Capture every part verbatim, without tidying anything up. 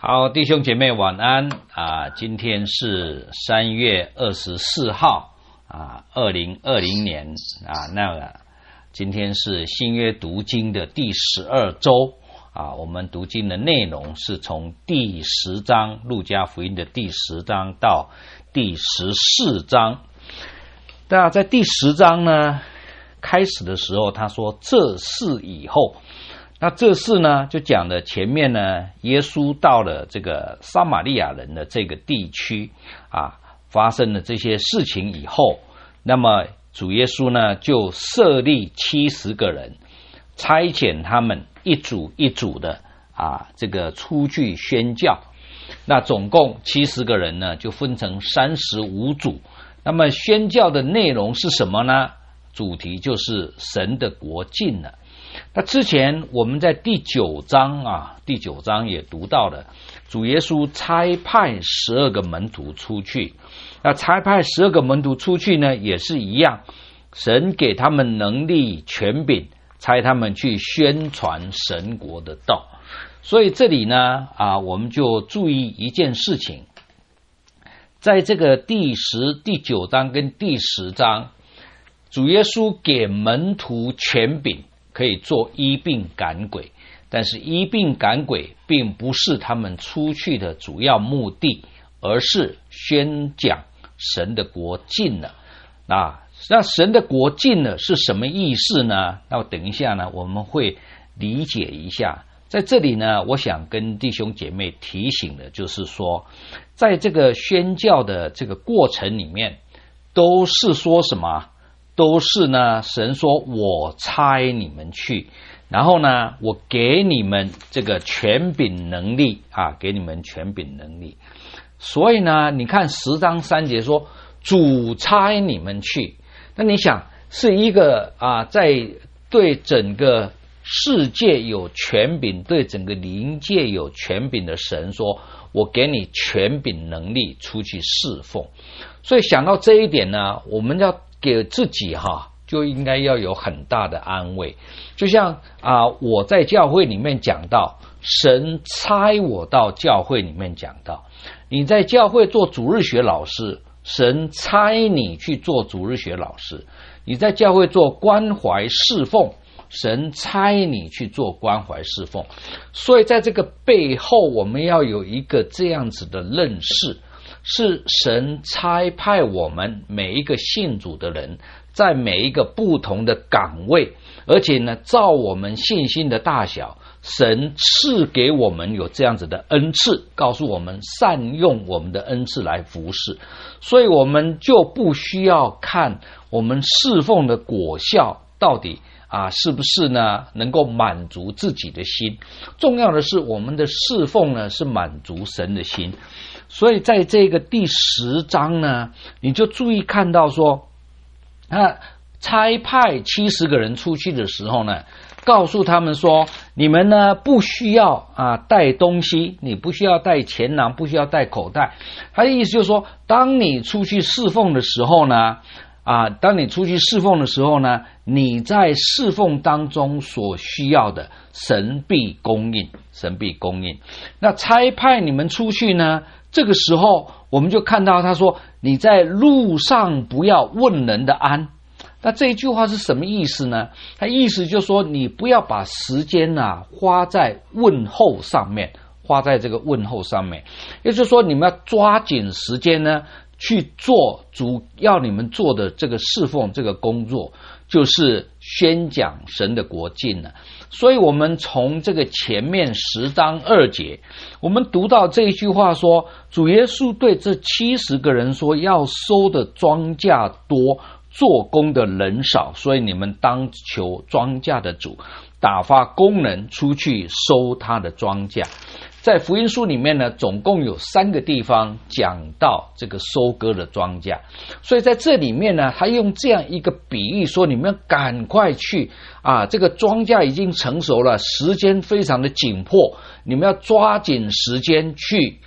好，弟兄姐妹晚安啊！今天是三月二十四号啊，二零二零年啊，那个今天是新约读经的第十二周啊。我们读经的内容是从第十章路加福音的第十章到第十四章。那在第十章呢，开始的时候他说这事以后。那这事呢，就讲了前面呢，耶稣到了这个撒玛利亚人的这个地区啊，发生了这些事情以后，那么主耶稣呢就设立七十个人，差遣他们一组一组的啊，这个出去宣教。那总共七十个人呢，就分成三十五组。那么宣教的内容是什么呢？主题就是神的国近了。那之前我们在第九章啊，第九章也读到了，主耶稣差派十二个门徒出去。那差派十二个门徒出去呢，也是一样，神给他们能力权柄，差他们去宣传神国的道。所以这里呢啊，我们就注意一件事情，在这个第十、第九章跟第十章，主耶稣给门徒权柄。可以做医病赶鬼，但是医病赶鬼并不是他们出去的主要目的，而是宣讲神的国近了。那那神的国近了是什么意思呢？那等一下呢，我们会理解一下。在这里呢，我想跟弟兄姐妹提醒的就是说，在这个宣教的这个过程里面，都是说什么？都是呢，神说我差你们去，然后呢，我给你们这个权柄能力啊，给你们权柄能力。所以呢，你看十章三节说主差你们去，那你想是一个啊，在对整个世界有权柄，对整个灵界有权柄的神说，我给你权柄能力出去侍奉。所以想到这一点呢，我们要给自己哈，就应该要有很大的安慰。就像啊，我在教会里面讲到，神差我到教会里面讲到，你在教会做主日学老师，神差你去做主日学老师；你在教会做关怀侍奉，神差你去做关怀侍奉。所以在这个背后，我们要有一个这样子的认识。是神差派我们每一个信主的人，在每一个不同的岗位，而且呢，照我们信心的大小，神赐给我们有这样子的恩赐，告诉我们善用我们的恩赐来服侍。所以我们就不需要看我们侍奉的果效到底啊是不是呢能够满足自己的心，重要的是我们的侍奉呢是满足神的心。所以在这个第十章呢，你就注意看到说，啊，差派七十个人出去的时候呢，告诉他们说，你们呢不需要啊带东西，你不需要带钱囊，不需要带口袋。他的意思就是说，当你出去侍奉的时候呢，啊，当你出去侍奉的时候呢，你在侍奉当中所需要的，神必供应，神必供应。那差派你们出去呢？这个时候我们就看到他说，你在路上不要问人的安。那这一句话是什么意思呢？他意思就是说，你不要把时间啊花在问候上面，花在这个问候上面。也就是说，你们要抓紧时间呢，去做主要你们做的这个侍奉，这个工作就是宣讲神的国近了。所以我们从这个前面十章二节，我们读到这一句话说，主耶稣对这七十个人说，要收的庄稼多，做工的人少，所以你们当求庄稼的主打发工人出去收他的庄稼。在福音书里面呢，总共有三个地方讲到这个收割的庄稼，所以在这里面呢，他用这样一个比喻说，你们赶快去啊，这个庄稼已经成熟了，时间非常的紧迫，你们要抓紧时间去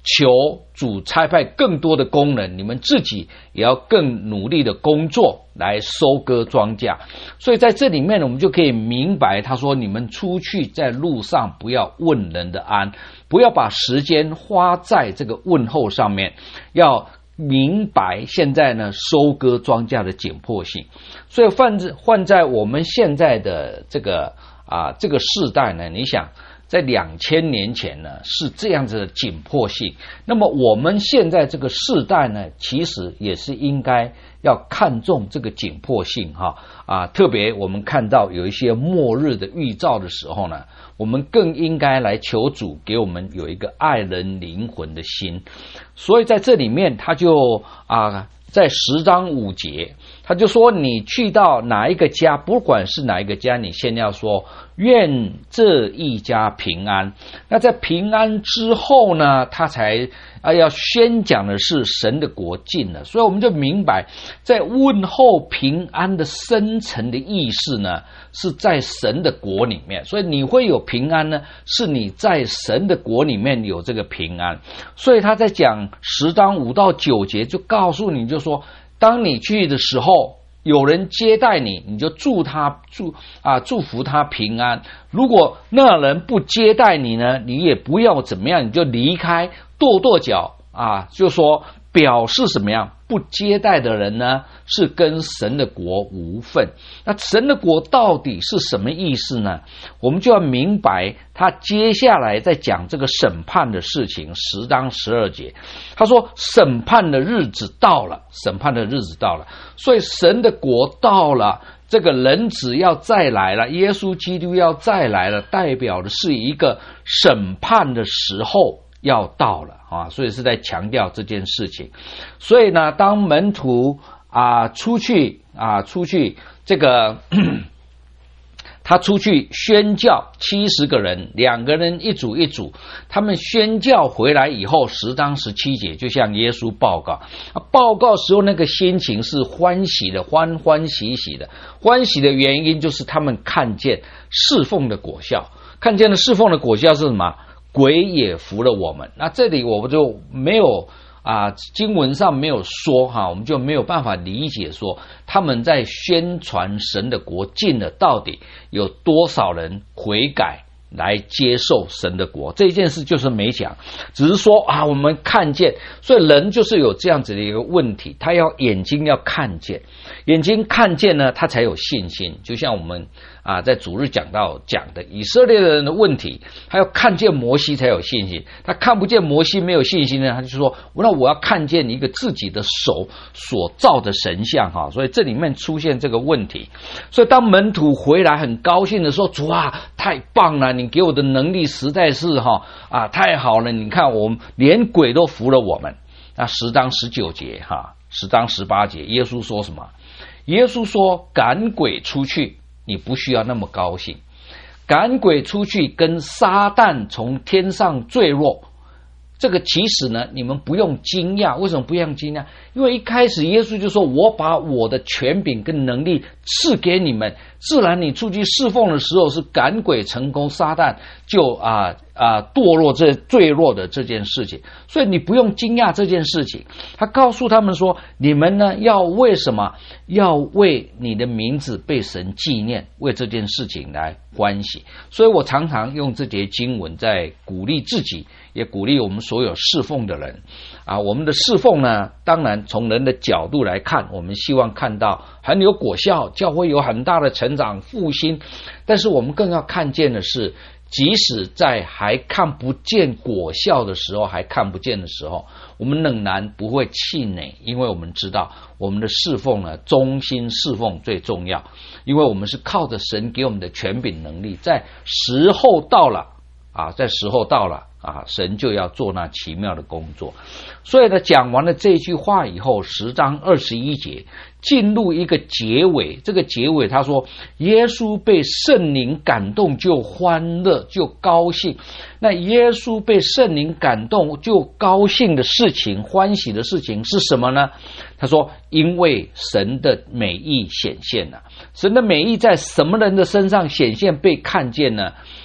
求主差派更多的工人，你们自己也要更努力的工作来收割庄稼。所以在这里面我们就可以明白，他说你们出去在路上不要问人的安，不要把时间花在这个问候上面，要明白现在呢收割庄稼的紧迫性。所以换换在我们现在的这个啊这个世代呢，你想在两千年前呢是这样子的紧迫性，那么我们现在这个世代呢，其实也是应该要看重这个紧迫性哈啊，特别我们看到有一些末日的预兆的时候呢，我们更应该来求主给我们有一个爱人灵魂的心。所以在这里面他就啊在十章五节，他就说你去到哪一个家，不管是哪一个家，你先要说愿这一家平安。那在平安之后呢，他才啊要宣讲的是神的国近了。所以我们就明白，在问候平安的深层的意思呢，是在神的国里面。所以你会有平安呢，是你在神的国里面有这个平安。所以他在讲十章五到九节就告诉你，就说当你去的时候，有人接待你，你就祝他祝啊祝福他平安。如果那人不接待你呢，你也不要怎么样，你就离开，跺跺脚啊，就说表示什么样？不接待的人呢，是跟神的国无份。那神的国到底是什么意思呢？我们就要明白，他接下来在讲这个审判的事情，十章十二节，他说审判的日子到了，审判的日子到了，所以神的国到了，这个人子要再来了，耶稣基督要再来了，代表的是一个审判的时候要到了啊，所以是在强调这件事情。所以呢，当门徒啊出去啊出去这个他出去宣教，七十个人，两个人一组一组，他们宣教回来以后，十章十七节就向耶稣报告。报告时候那个心情是欢喜的，欢欢喜喜的。欢喜的原因就是他们看见侍奉的果效，看见了侍奉的果效是什么？鬼也服了我们。那这里我们就没有啊，经文上没有说哈，我们就没有办法理解说他们在宣传神的国近了，到底有多少人悔改来接受神的国，这件事就是没讲，只是说啊，我们看见。所以人就是有这样子的一个问题，他要眼睛要看见，眼睛看见呢，他才有信心。就像我们啊，在主日讲到讲的以色列人的问题，他要看见摩西才有信心，他看不见摩西没有信心呢，他就说那我要看见一个自己的手所造的神像哈，所以这里面出现这个问题。所以当门徒回来很高兴的说，主啊，太棒了，你给我的能力实在是哈啊太好了，你看我们连鬼都服了我们。那十章十九节哈，十章十八节，耶稣说什么？耶稣说赶鬼出去，你不需要那么高兴。赶鬼出去跟撒旦从天上坠落，这个其实呢，你们不用惊讶。为什么不用惊讶？因为一开始耶稣就说，我把我的权柄跟能力赐给你们，自然你出去侍奉的时候是赶鬼成功，撒旦就啊啊堕落这坠落的这件事情，所以你不用惊讶这件事情。他告诉他们说，你们呢要为什么？要为你的名字被神纪念，为这件事情来欢喜。所以我常常用这节经文在鼓励自己，也鼓励我们所有侍奉的人啊。我们的侍奉呢，当然从人的角度来看，我们希望看到很有果效，教会有很大的成长复兴，但是我们更要看见的是，即使在还看不见果效的时候，还看不见的时候，我们仍然不会气馁，因为我们知道我们的侍奉呢，忠心侍奉最重要，因为我们是靠着神给我们的权柄能力，在时候到了啊，在时候到了啊，神就要做那奇妙的工作。所以呢，讲完了这句话以后，十章二十一节进入一个结尾。这个结尾他说，耶稣被圣灵感动就欢乐就高兴。那耶稣被圣灵感动就高兴的事情，欢喜的事情是什么呢？他说，因为神的美意显现了。神的美意在什么人的身上显现被看见呢？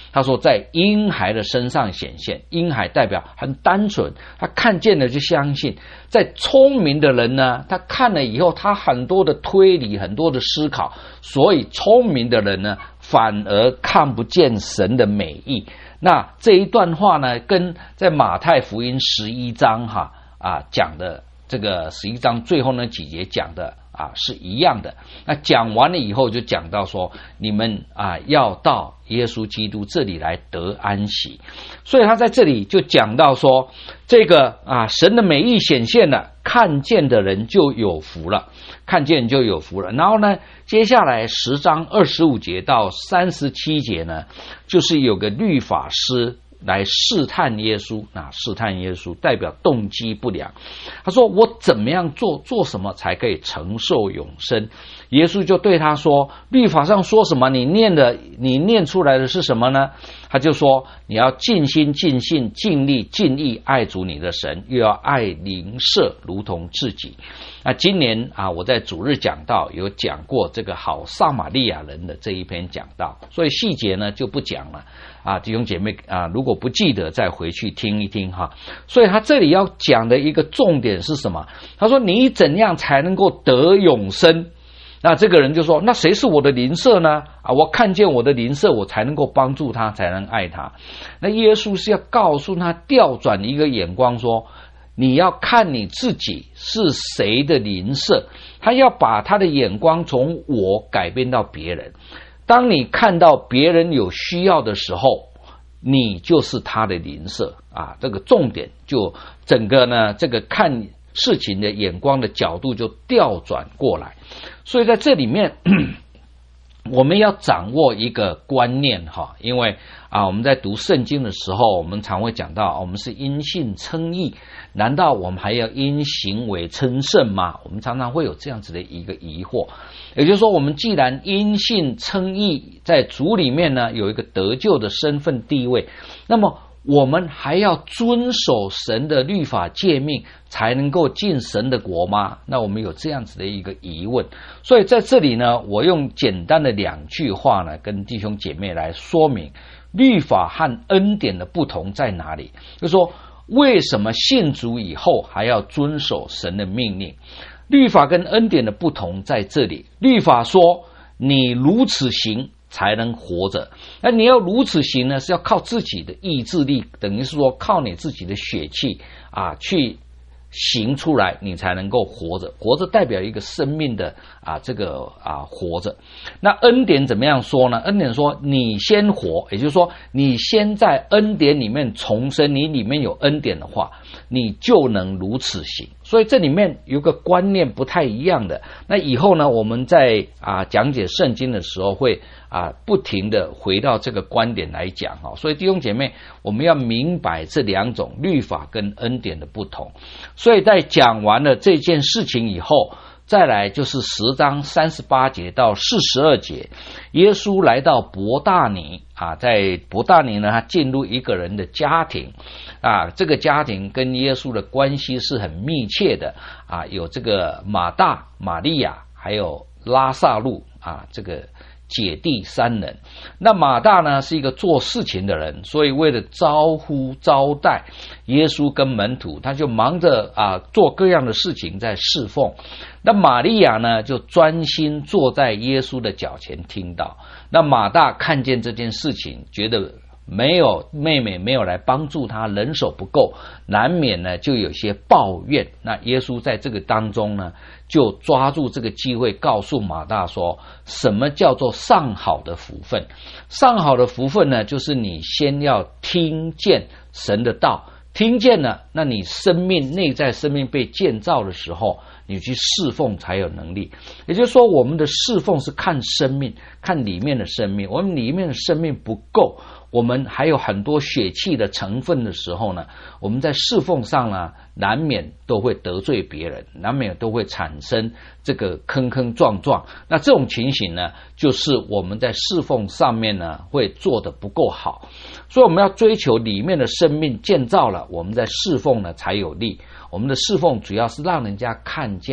他说在婴孩的身上显现，婴孩代表很单纯，他看见了就相信。在聪明的人呢，他看了以后，他很多的推理，很多的思考，所以聪明的人呢，反而看不见神的美意。那这一段话呢，跟在马太福音十一章哈啊讲的这个十一章最后那几节讲的啊是一样的。那讲完了以后，就讲到说，你们啊要到耶稣基督这里来得安息。所以他在这里就讲到说，这个啊神的美意显现了，看见的人就有福了，看见就有福了。然后呢，接下来十章二十五节到三十七节呢，就是有个律法师来试探耶稣，啊，试探耶稣代表动机不良。他说：“我怎么样做，做什么才可以承受永生？”耶稣就对他说：“律法上说什么？你念的，你念出来的是什么呢？”他就说：“你要尽心、尽性、尽力、尽意爱主你的神，又要爱邻舍如同自己。”那今年啊，我在主日讲道有讲过这个好撒玛利亚人的这一篇讲道，所以细节呢就不讲了。啊，弟兄姐妹啊，如果不记得，再回去听一听哈。所以他这里要讲的一个重点是什么？他说：“你怎样才能够得永生？”那这个人就说：“那谁是我的邻舍呢？啊，我看见我的邻舍，我才能够帮助他，才能爱他。”那耶稣是要告诉他调转一个眼光说，你要看你自己是谁的邻舍，他要把他的眼光从我改变到别人。当你看到别人有需要的时候，你就是他的邻舍啊！这个重点就整个呢，这个看事情的眼光的角度就调转过来。所以在这里面，我们要掌握一个观念哈，因为啊，我们在读圣经的时候，我们常会讲到，我们是因信称义，难道我们还要因行为称圣吗？我们常常会有这样子的一个疑惑。也就是说，我们既然因信称义，在主里面呢有一个得救的身份地位，那么我们还要遵守神的律法诫命才能够进神的国吗？那我们有这样子的一个疑问。所以在这里呢，我用简单的两句话呢，跟弟兄姐妹来说明律法和恩典的不同在哪里。就是说，为什么信主以后还要遵守神的命令？律法跟恩典的不同在这里。律法说你如此行才能活着，那你要如此行呢，是要靠自己的意志力，等于是说靠你自己的血气啊去行出来，你才能够活着。活着代表一个生命的啊这个啊活着。那恩典怎么样说呢？恩典说你先活，也就是说你先在恩典里面重生，你里面有恩典的话，你就能如此行。所以这里面有个观念不太一样的。那以后呢，我们在啊讲解圣经的时候会啊不停的回到这个观点来讲哈。所以弟兄姐妹，我们要明白这两种律法跟恩典的不同。所以在讲完了这件事情以后，再来就是十章三十八节到四十二节，耶稣来到伯大尼啊，在伯大尼呢，他进入一个人的家庭啊，这个家庭跟耶稣的关系是很密切的啊，有这个马大、玛利亚，还有拉撒路啊，这个姐弟三人。那马大呢是一个做事情的人，所以为了招呼招待耶稣跟门徒，他就忙着啊做各样的事情在侍奉。那玛利亚呢就专心坐在耶稣的脚前听到。那马大看见这件事情，觉得没有妹妹没有来帮助他，人手不够，难免呢就有些抱怨。那耶稣在这个当中呢，就抓住这个机会告诉马大说，什么叫做上好的福分？上好的福分呢，就是你先要听见神的道，听见了，那你生命内在生命被建造的时候，你去侍奉才有能力。也就是说，我们的侍奉是看生命，看里面的生命。我们里面的生命不够，我们还有很多血气的成分的时候呢，我们在侍奉上呢，难免都会得罪别人，难免都会产生这个坑坑撞撞。那这种情形呢，就是我们在侍奉上面呢，会做得不够好。所以我们要追求里面的生命建造了，我们在侍奉呢才有力。我们的侍奉主要是让人家看见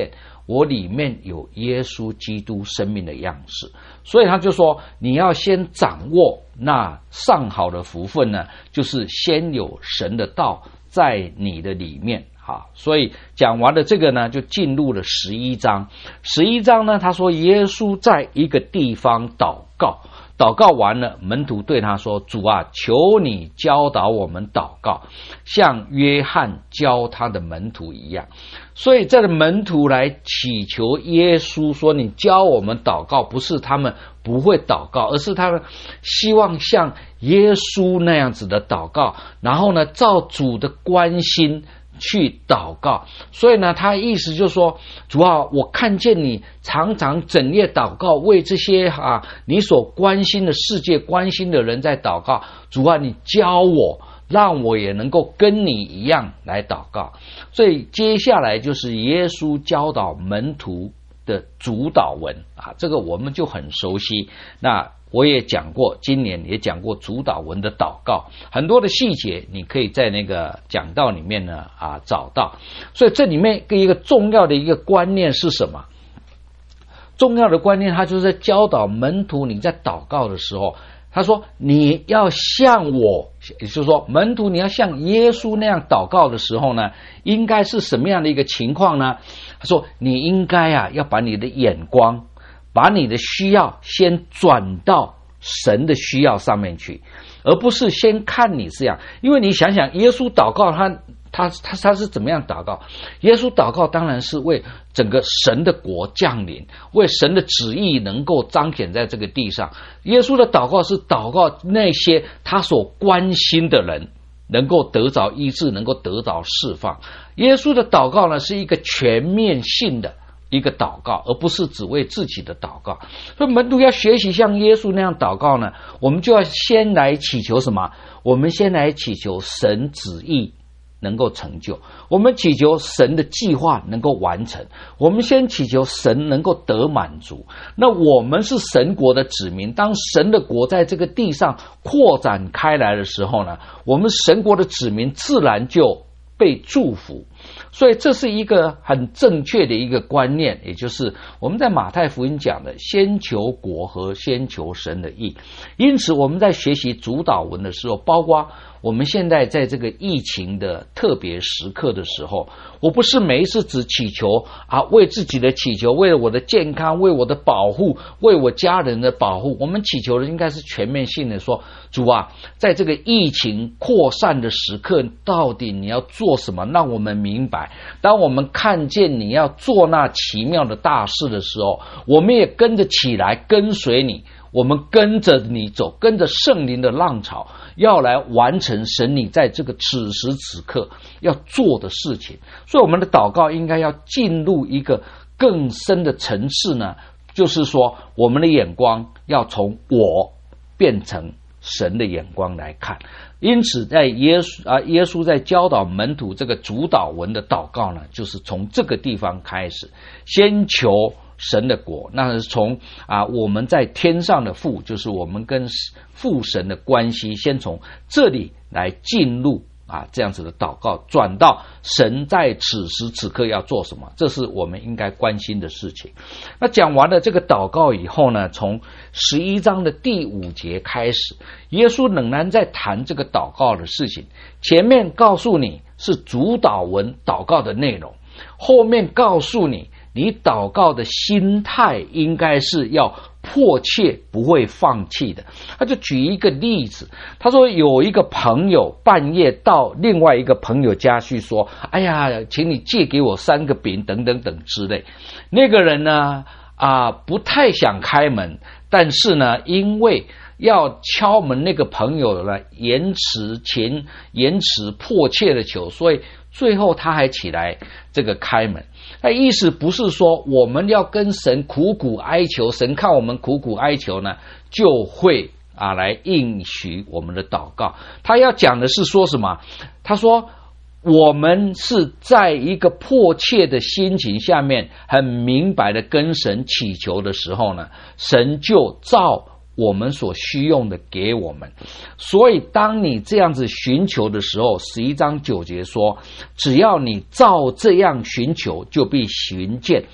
我里面有耶稣基督生命的样式。所以他就说，你要先掌握那上好的福分呢，就是先有神的道在你的里面。好，所以讲完了这个呢，就进入了十一章。十一章呢，他说耶稣在一个地方祷告，祷告完了，门徒对他说，主啊，求你教导我们祷告，像约翰教他的门徒一样。所以这个门徒来祈求耶稣说，你教我们祷告，不是他们不会祷告，而是他们希望像耶稣那样子的祷告，然后呢，照主的关心去祷告。所以呢，他意思就是说，主啊，我看见你常常整夜祷告，为这些啊你所关心的世界、关心的人在祷告。主啊，你教我，让我也能够跟你一样来祷告。所以接下来就是耶稣教导门徒的主祷文啊，这个我们就很熟悉。那我也讲过，今年也讲过主祷文的祷告，很多的细节你可以在那个讲道里面呢啊找到。所以这里面一个重要的一个观念是什么？重要的观念，他就是在教导门徒，你在祷告的时候，他说你要像我，也就是说门徒你要像耶稣那样祷告的时候呢，应该是什么样的一个情况呢？他说你应该啊要把你的眼光，把你的需要先转到神的需要上面去，而不是先看你这样。因为你想想耶稣祷告，他他他他是怎么样祷告？耶稣祷告当然是为整个神的国降临，为神的旨意能够彰显在这个地上。耶稣的祷告是祷告那些他所关心的人能够得着医治，能够得着释放。耶稣的祷告呢，是一个全面性的一个祷告，而不是只为自己的祷告。所以门徒要学习像耶稣那样祷告呢，我们就要先来祈求什么？我们先来祈求神旨意能够成就，我们祈求神的计划能够完成，我们先祈求神能够得满足。那我们是神国的子民，当神的国在这个地上扩展开来的时候呢，我们神国的子民自然就被祝福。所以这是一个很正确的一个观念，也就是我们在马太福音讲的先求国和先求神的义。因此我们在学习主祷文的时候，包括我们现在在这个疫情的特别时刻的时候，我不是每一次只祈求啊，为自己的祈求，为了我的健康，为我的保护，为我家人的保护。我们祈求的应该是全面性的说，主啊，在这个疫情扩散的时刻，到底你要做什么，让我们明白。当我们看见你要做那奇妙的大事的时候，我们也跟着起来，跟随你，我们跟着你走，跟着圣灵的浪潮，要来完成神你在这个此时此刻要做的事情。所以我们的祷告应该要进入一个更深的层次呢，就是说我们的眼光要从我变成神的眼光来看。因此在耶稣啊，耶稣在教导门徒这个主祷文的祷告呢，就是从这个地方开始，先求神的国，那是从啊我们在天上的父，就是我们跟父神的关系，先从这里来进入啊这样子的祷告，转到神在此时此刻要做什么，这是我们应该关心的事情。那讲完了这个祷告以后呢，从十一章的第五节开始，耶稣仍然在谈这个祷告的事情。前面告诉你是主祷文祷告的内容，后面告诉你你祷告的心态应该是要迫切，不会放弃的。他就举一个例子，他说有一个朋友半夜到另外一个朋友家去说，哎呀，请你借给我三个饼等等等之类。那个人呢啊不太想开门，但是呢因为要敲门，那个朋友呢延迟前延迟迫切的求，所以最后他还起来这个开门。那意思不是说我们要跟神苦苦哀求，神看我们苦苦哀求呢就会啊来应许我们的祷告。他要讲的是说什么？他说我们是在一个迫切的心情下面，很明白的跟神祈求的时候呢，神就照我们所需用的给我们。所以当你这样子寻求的时候，十一章九节说，只要你照这样寻求，就必寻见。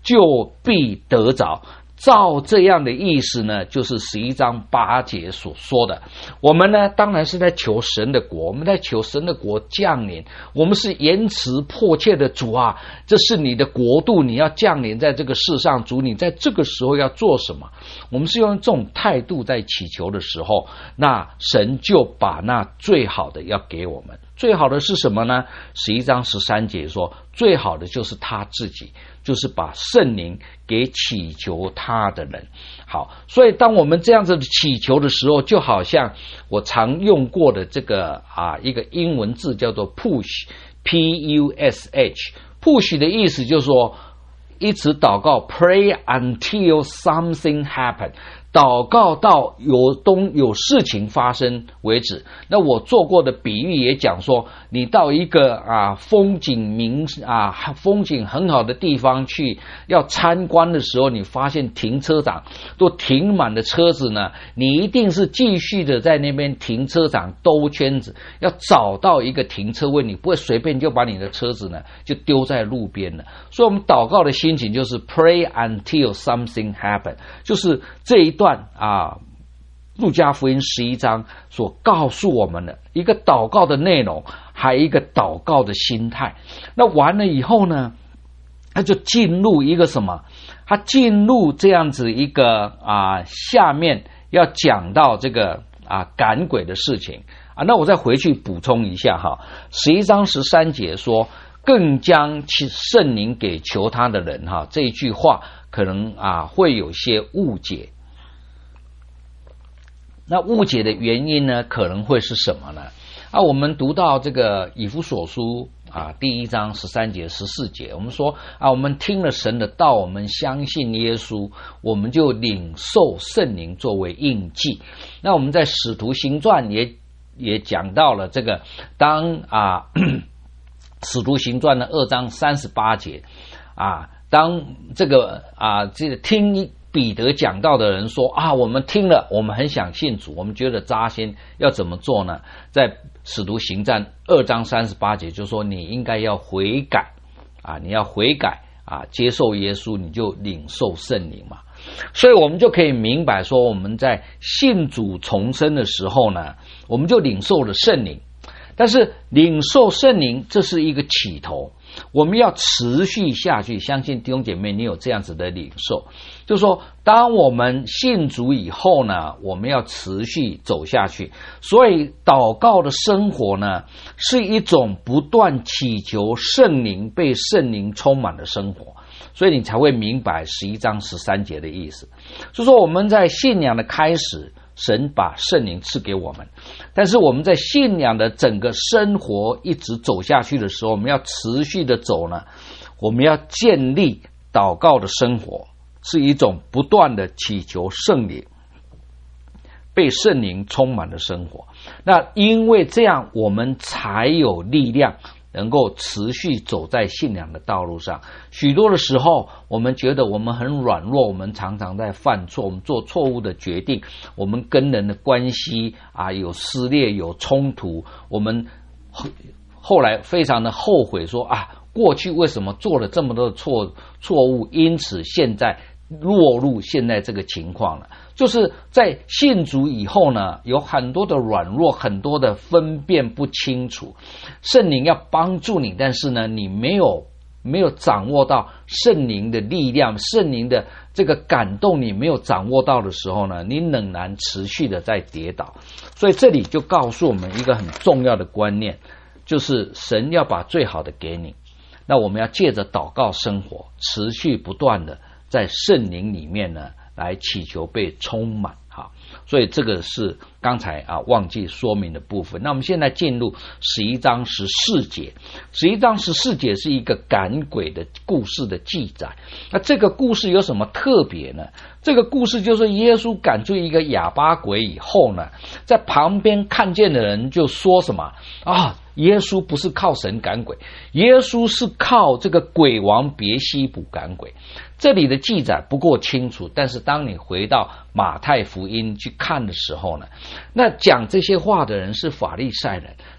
就必得着。照这样的意思呢，就是十一章八节所说的。我们呢，当然是在求神的国，我们在求神的国降临。我们是言辞迫切的，主啊，这是你的国度，你要降临在这个世上，主，你在这个时候要做什么？我们是用这种态度在祈求的时候，那神就把那最好的要给我们。最好的是什么呢？十一章十三节说，最好的就是他自己，就是把圣灵给祈求他的人。好，所以当我们这样子祈求的时候，就好像我常用过的这个啊一个英文字叫做 push P U S H push 的意思就是说一直祷告 pray until something happen，祷告到有东有事情发生为止。那我做过的比喻也讲说，你到一个啊风景名啊风景很好的地方去要参观的时候，你发现停车场都停满了车子呢，你一定是继续的在那边停车场兜圈子，要找到一个停车位，你不会随便就把你的车子呢就丢在路边了。所以我们祷告的心情就是 pray until something happen， 就是这一段啊，路加福音十一章所告诉我们的一个祷告的内容，还有一个祷告的心态。那完了以后呢，他就进入一个什么？他进入这样子一个啊，下面要讲到这个啊赶鬼的事情啊。那我再回去补充一下哈，十一章十三节说，更将圣灵给求他的人哈，这一句话可能啊会有些误解。那误解的原因呢，可能会是什么呢？啊，我们读到这个以弗所书啊，第一章十三节、十四节，我们说啊，我们听了神的道，我们相信耶稣，我们就领受圣灵作为印记。那我们在使徒行传也也讲到了这个，当啊使徒行传的二章三十八节啊，当这个啊这个听彼得讲道的人说啊，我们听了，我们很想信主，我们觉得扎心，要怎么做呢？在使徒行传二章三十八节就说，你应该要悔改啊，你要悔改啊，接受耶稣，你就领受圣灵嘛。所以我们就可以明白说，我们在信主重生的时候呢，我们就领受了圣灵。但是领受圣灵这是一个起头，我们要持续下去。相信弟兄姐妹你有这样子的领受，就是说当我们信主以后呢，我们要持续走下去。所以祷告的生活呢，是一种不断祈求圣灵被圣灵充满的生活。所以你才会明白十一章十三节的意思，就是说我们在信仰的开始，神把圣灵赐给我们，但是我们在信仰的整个生活一直走下去的时候，我们要持续的走呢，我们要建立祷告的生活，是一种不断的祈求圣灵被圣灵充满的生活。那因为这样，我们才有力量能够持续走在信仰的道路上。许多的时候我们觉得我们很软弱，我们常常在犯错，我们做错误的决定，我们跟人的关系啊有撕裂有冲突，我们后来非常的后悔说啊，过去为什么做了这么多的错错误，因此现在落入现在这个情况了。就是在信主以后呢，有很多的软弱，很多的分辨不清楚，圣灵要帮助你，但是呢你没有没有掌握到圣灵的力量，圣灵的这个感动你没有掌握到的时候呢，你仍然持续的在跌倒。所以这里就告诉我们一个很重要的观念，就是神要把最好的给你，那我们要借着祷告生活，持续不断的在圣灵里面呢来祈求被充满。好，所以这个是刚才啊忘记说明的部分。那我们现在进入十一章十四节。十一章十四节是一个赶鬼的故事的记载。那这个故事有什么特别呢？这个故事就是耶稣赶出一个哑巴鬼以后呢，在旁边看见的人就说什么啊，耶稣不是靠神赶鬼，耶稣是靠这个鬼王别西卜赶鬼。这里的记载不够清楚，但是当你回到马太福音去看的时候呢，那讲这些话的人是法利赛人，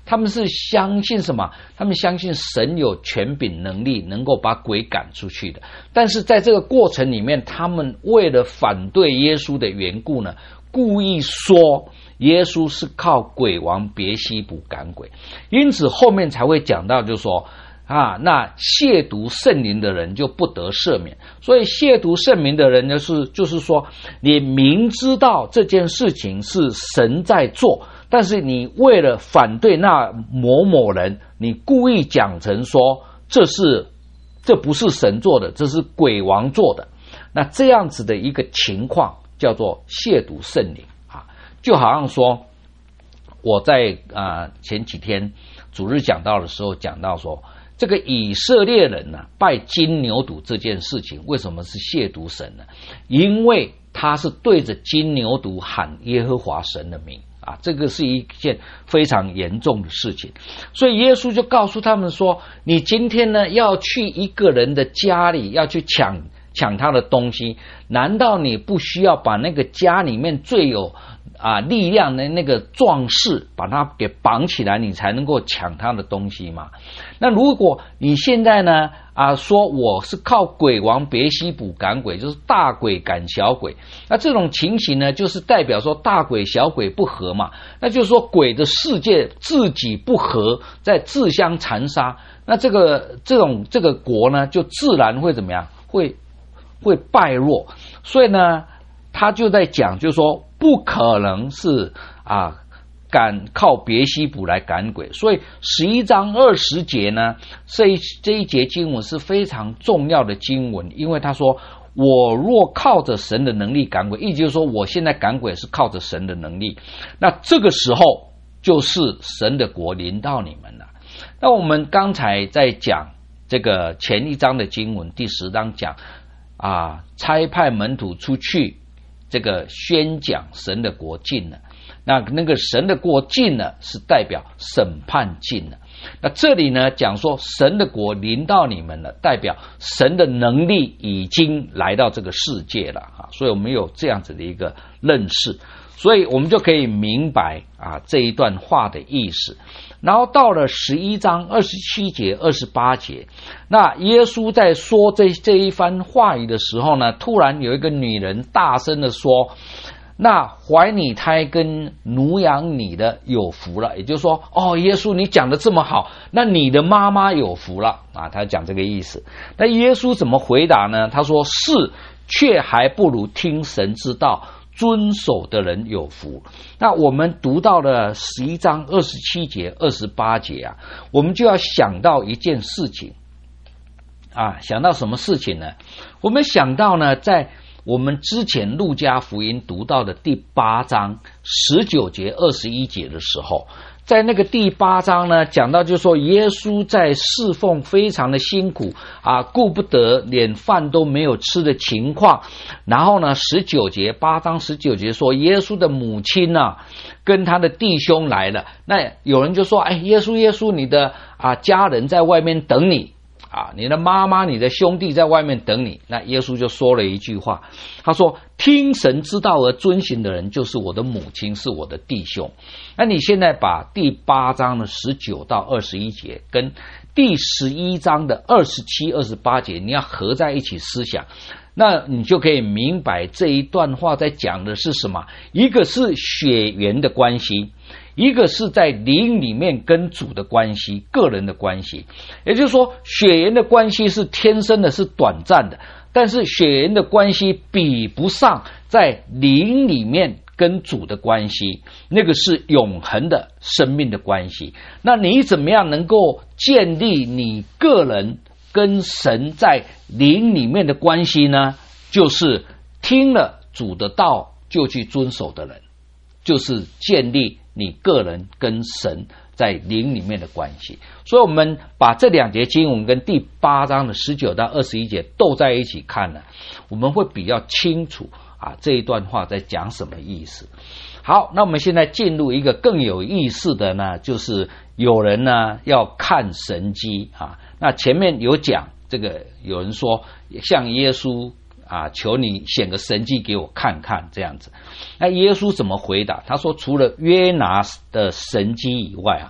他们是相信什么？他们相信神有权柄能力能够把鬼赶出去的。但是在这个过程里面，他们为了反对耶稣的缘故呢，故意说耶稣是靠鬼王别西卜赶鬼，因此后面才会讲到，就是说啊，那亵渎圣灵的人就不得赦免。所以亵渎圣灵的人呢，是就是说，你明知道这件事情是神在做，但是你为了反对那某某人，你故意讲成说这是这不是神做的，这是鬼王做的。那这样子的一个情况叫做亵渎圣灵啊，就好像说我在啊、呃、前几天主日讲道的时候讲到说，这个以色列人呢、啊、拜金牛犊这件事情，为什么是亵渎神呢？因为他是对着金牛犊喊耶和华神的名啊，这个是一件非常严重的事情。所以耶稣就告诉他们说，你今天呢要去一个人的家里，要去抢抢他的东西，难道你不需要把那个家里面最有啊力量的那个壮士把他给绑起来，你才能够抢他的东西吗？那如果你现在呢啊说我是靠鬼王别西卜赶鬼，就是大鬼赶小鬼，那这种情形呢，就是代表说大鬼小鬼不和嘛，那就是说鬼的世界自己不和，在自相残杀，那这个这种这个国呢，就自然会怎么样？会会败落。所以呢，他就在讲，就是说不可能是啊赶靠别西卜来赶鬼。所以十一章二十节呢，这一这一节经文是非常重要的经文，因为他说我若靠着神的能力赶鬼，意思就是说我现在赶鬼是靠着神的能力，那这个时候就是神的国临到你们了。那我们刚才在讲这个前一章的经文，第十章讲啊，差派门徒出去，这个宣讲神的国近了。那那个神的国近了，是代表审判近了。那这里呢讲说神的国临到你们了，代表神的能力已经来到这个世界了啊。所以我们有这样子的一个认识，所以我们就可以明白啊这一段话的意思。然后到了十一章二十七节二十八节，那耶稣在说这这一番话语的时候呢，突然有一个女人大声的说，那怀你胎跟奴养你的有福了。也就是说，哦，耶稣你讲的这么好，那你的妈妈有福了啊，他讲这个意思。那耶稣怎么回答呢？他说是，却还不如听神之道，遵守的人有福。那我们读到了十一章二十七节二十八节啊，我们就要想到一件事情啊，想到什么事情呢？我们想到呢，在我们之前路加福音读到的第八章十九节二十一节的时候，在那个第八章呢，讲到就是说耶稣在侍奉非常的辛苦啊，顾不得连饭都没有吃的情况。然后呢，十九节八章十九节说耶稣的母亲啊跟他的弟兄来了。那有人就说，哎，耶稣耶稣你的啊家人在外面等你啊，你的妈妈你的兄弟在外面等你。那耶稣就说了一句话，他说听神之道而遵行的人就是我的母亲，是我的弟兄。那你现在把第八章的十九到二十一节跟第十一章的二十七二十八节你要合在一起思想，那你就可以明白这一段话在讲的是什么。一个是血缘的关系，一个是在灵里面跟主的关系，个人的关系。也就是说血缘的关系是天生的，是短暂的，但是血缘的关系比不上在灵里面跟主的关系，那个是永恒的生命的关系。那你怎么样能够建立你个人跟神在灵里面的关系呢？就是听了主的道就去遵守的人，就是建立你个人跟神在灵里面的关系。所以我们把这两节经文跟第八章的十九到二十一节斗在一起看呢，我们会比较清楚啊这一段话在讲什么意思。好，那我们现在进入一个更有意思的呢，就是有人呢要看神迹啊。那前面有讲这个，有人说像耶稣啊，求你显个神迹给我看看这样子。那耶稣怎么回答？他说除了约拿的神迹以外啊，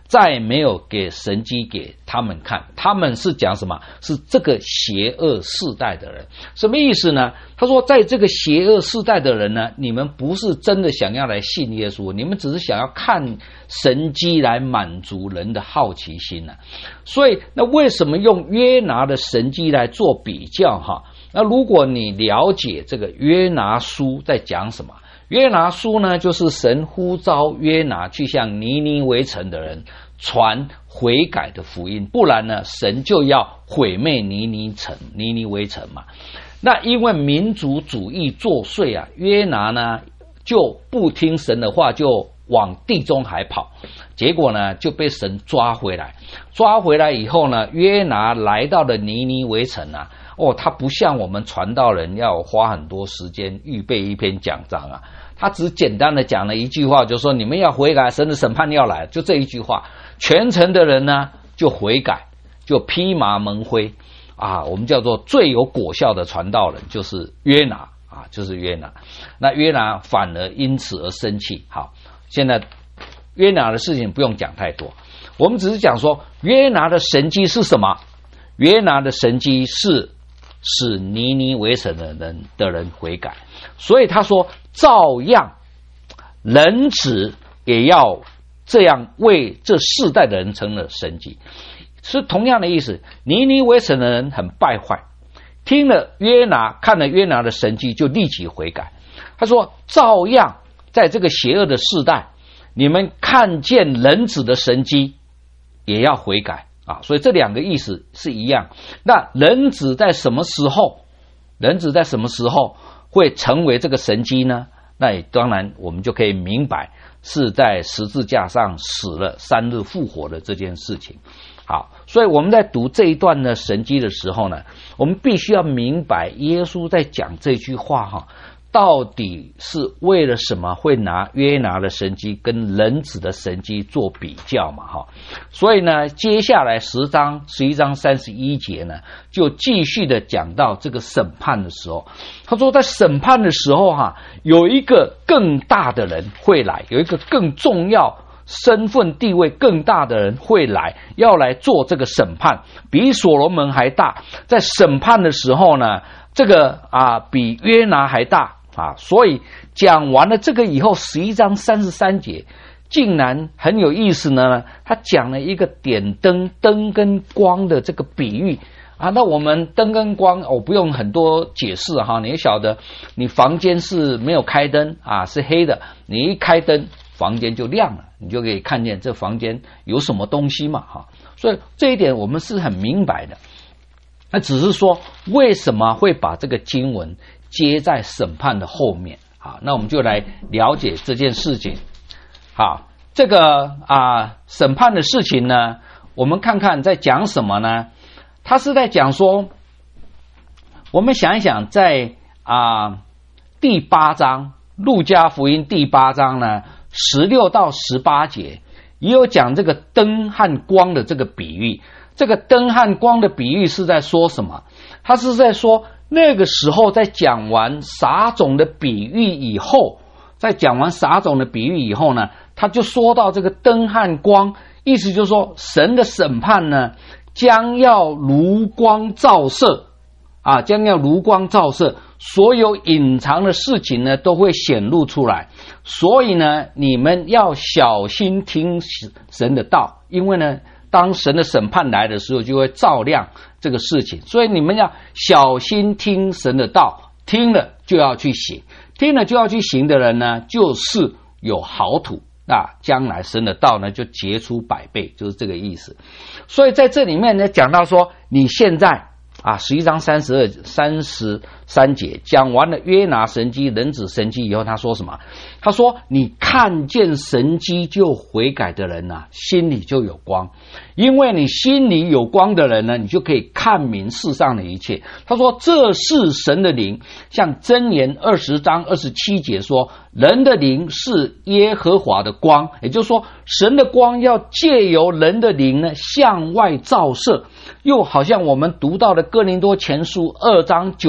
再没有给神迹给他们看。他们是讲什么？是这个邪恶世代的人。什么意思呢？他说在这个邪恶世代的人呢，你们不是真的想要来信耶稣，你们只是想要看神迹来满足人的好奇心啊。所以那为什么用约拿的神迹来做比较哈？那如果你了解这个约拿书在讲什么，约拿书呢，就是神呼召约拿去向尼尼微城的人传悔改的福音，不然呢，神就要毁灭尼尼城、尼尼微城嘛。那因为民族主义作祟啊，约拿呢就不听神的话，就往地中海跑，结果呢就被神抓回来。抓回来以后呢，约拿来到了尼尼微城啊。哦，他不像我们传道人要花很多时间预备一篇讲章啊，他只简单的讲了一句话，就是说你们要悔改，神的审判要来，就这一句话，全城的人呢就悔改，就披麻蒙灰啊。我们叫做最有果效的传道人就是约拿啊，就是约拿。那约拿反而因此而生气。好，现在约拿的事情不用讲太多，我们只是讲说约拿的神迹是什么？约拿的神迹是使尼尼微城的人的人悔改，所以他说照样人子也要这样为这世代的人成了神迹，是同样的意思。尼尼微城的人很败坏，听了约拿看了约拿的神迹就立即悔改。他说照样在这个邪恶的世代，你们看见人子的神迹也要悔改啊，所以这两个意思是一样。那人子在什么时候，人子在什么时候会成为这个神迹呢？那也当然我们就可以明白是在十字架上死了三日复活的这件事情。好，所以我们在读这一段的神迹的时候呢，我们必须要明白耶稣在讲这句话哈，到底是为了什么会拿约拿的神迹跟人子的神迹做比较嘛哈？所以呢，接下来十章十一章三十一节呢，就继续的讲到这个审判的时候。他说在审判的时候哈，有一个更大的人会来，有一个更重要身份地位更大的人会来，要来做这个审判，比所罗门还大。在审判的时候呢，这个啊比约拿还大啊。所以讲完了这个以后，十一章三十三节竟然很有意思呢，他讲了一个点灯灯跟光的这个比喻啊。那我们灯跟光我、哦、不用很多解释哈，你也晓得你房间是没有开灯啊，是黑的，你一开灯房间就亮了，你就可以看见这房间有什么东西嘛哈。所以这一点我们是很明白的。那只是说为什么会把这个经文接在审判的后面。好，那我们就来了解这件事情。好，这个啊审判的事情呢，我们看看在讲什么呢？他是在讲说，我们想一想，在啊第八章路加福音第八章呢十六到十八节也有讲这个灯和光的这个比喻。这个灯和光的比喻是在说什么？他是在说那个时候在讲完撒种的比喻以后，在讲完撒种的比喻以后呢，他就说到这个灯和光，意思就是说神的审判呢将要如光照射啊，将要如光照射，所有隐藏的事情呢都会显露出来。所以呢，你们要小心听神的道，因为呢当神的审判来的时候就会照亮这个事情，所以你们要小心听神的道，听了就要去行，听了就要去行的人呢就是有好土，那将来神的道呢就结出百倍，就是这个意思。所以在这里面呢讲到说，你现在啊十一章三十二三十三节讲完了约拿神迹人子神迹以后，他说什么？他说你看见神迹就悔改的人啊，心里就有光，因为你心里有光的人呢，你就可以看明世上的一切。他说这是神的灵，像箴言二十章二十七节说，人的灵是耶和华的光，也就是说神的光要借由人的灵呢向外照射。又好像我们读到的哥林多前书二章九到十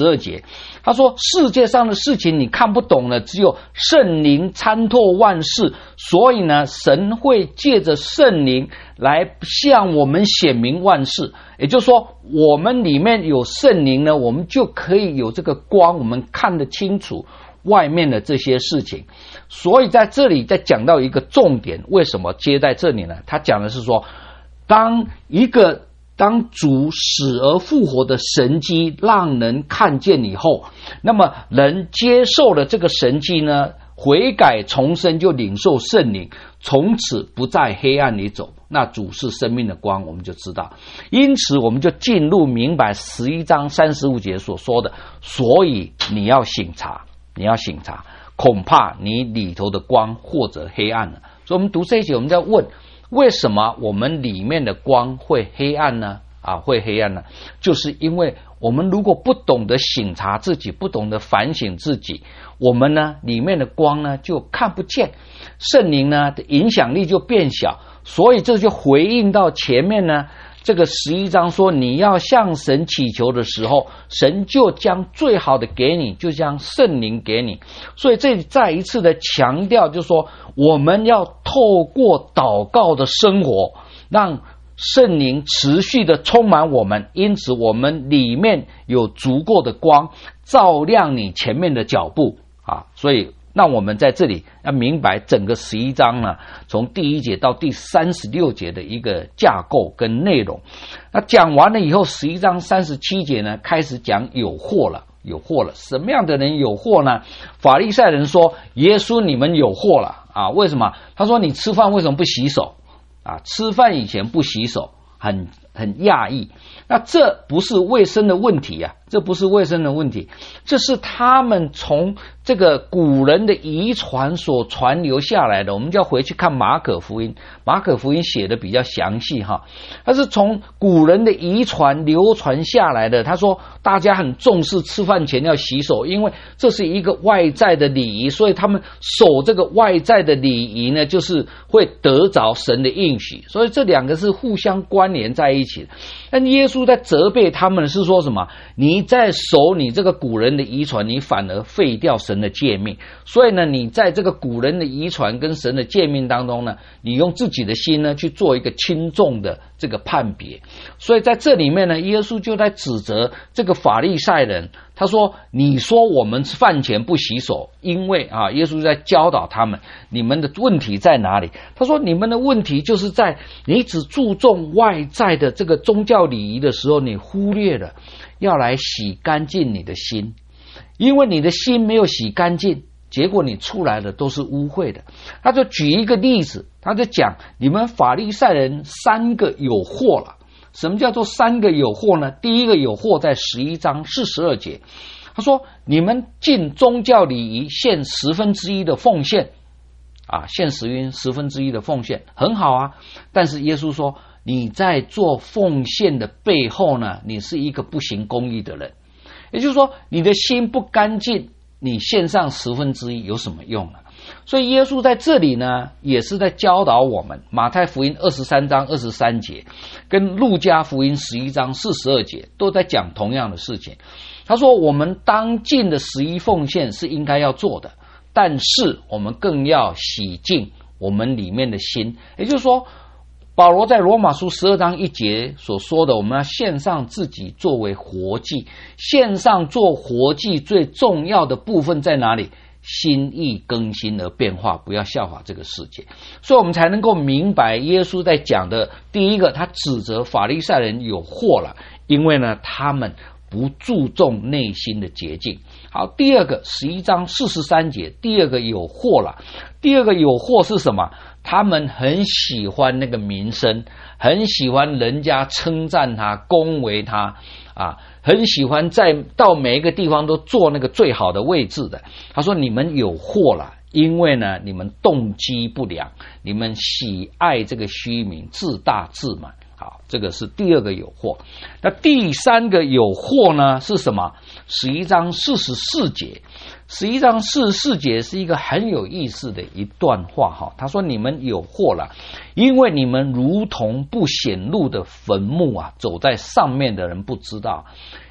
十二节，他说世界上的事情你看不懂了，只有圣灵参透万事，所以呢神会借着圣灵来向我们显明万事。也就是说我们里面有圣灵呢，我们就可以有这个光，我们看得清楚外面的这些事情。所以在这里再讲到一个重点，为什么接在这里呢？他讲的是说，当一个当主死而复活的神迹让人看见以后，那么人接受了这个神迹呢，悔改重生，就领受圣灵，从此不在黑暗里走，那主是生命的光，我们就知道。因此我们就进入明白十一章三十五节所说的，所以你要省察，你要省察，恐怕你里头的光或者黑暗了。所以我们读这一节，我们在问，为什么我们里面的光会黑暗呢？啊，会黑暗呢？就是因为我们如果不懂得省察自己，不懂得反省自己，我们呢里面的光呢就看不见，圣灵呢的影响力就变小。所以这就回应到前面呢这个十一章说，你要向神祈求的时候，神就将最好的给你，就将圣灵给你。所以这里再一次的强调，就是说我们要透过祷告的生活，让圣灵持续的充满我们，因此我们里面有足够的光照亮你前面的脚步啊。所以让我们在这里要明白整个十一章呢，从第一节到第三十六节的一个架构跟内容。那讲完了以后，十一章三十七节呢开始讲有祸了，有祸了。什么样的人有祸呢？法利赛人说，耶稣你们有祸了啊！为什么？他说你吃饭为什么不洗手啊？吃饭以前不洗手，很很讶异。那这不是卫生的问题啊，这不是卫生的问题，这是他们从这个古人的遗传所传流下来的。我们就要回去看马可福音，马可福音写的比较详细哈，它是从古人的遗传流传下来的。他说大家很重视吃饭前要洗手，因为这是一个外在的礼仪，所以他们守这个外在的礼仪呢，就是会得着神的应许。所以这两个是互相关联在一起的。但耶稣在责备他们是说什么？你在守你这个古人的遗传，你反而废掉神的诫命。所以呢，你在这个古人的遗传跟神的诫命当中呢，你用自己的心呢去做一个轻重的这个判别。所以在这里面呢，耶稣就在指责这个法利赛人。他说你说我们饭前不洗手，因为啊，耶稣在教导他们，你们的问题在哪里？他说你们的问题就是在你只注重外在的这个宗教礼仪的时候，你忽略了要来洗干净你的心，因为你的心没有洗干净，结果你出来的都是污秽的。他就举一个例子，他就讲你们法利赛人三个有祸了。什么叫做三个有祸呢？第一个有祸在十一章四十二节，他说你们尽宗教礼仪，献十分之一的奉献啊，献十十分之一的奉献很好啊，但是耶稣说你在做奉献的背后呢，你是一个不行公义的人。也就是说你的心不干净，你献上十分之一有什么用呢？所以耶稣在这里呢也是在教导我们，马太福音二十三章二十三节跟路加福音十一章四十二节都在讲同样的事情。他说我们当尽的十一奉献是应该要做的，但是我们更要洗净我们里面的心。也就是说保罗在罗马书十二章一节所说的，我们要献上自己作为活祭。献上做活祭最重要的部分在哪里？心意更新而变化，不要效法这个世界。所以我们才能够明白耶稣在讲的，第一个他指责法利赛人有祸了，因为呢他们不注重内心的洁净。好，第二个十一章四十三节，第二个有祸了。第二个有祸是什么？他们很喜欢那个名声，很喜欢人家称赞他，恭维他啊，很喜欢在到每一个地方都坐那个最好的位置的。他说你们有祸了，因为呢你们动机不良，你们喜爱这个虚名，自大自满。好，这个是第二个有祸。那第三个有祸呢是什么？十一章四十四节。十一章四十四节是一个很有意思的一段话哈。他说你们有祸了，因为你们如同不显露的坟墓啊，走在上面的人不知道。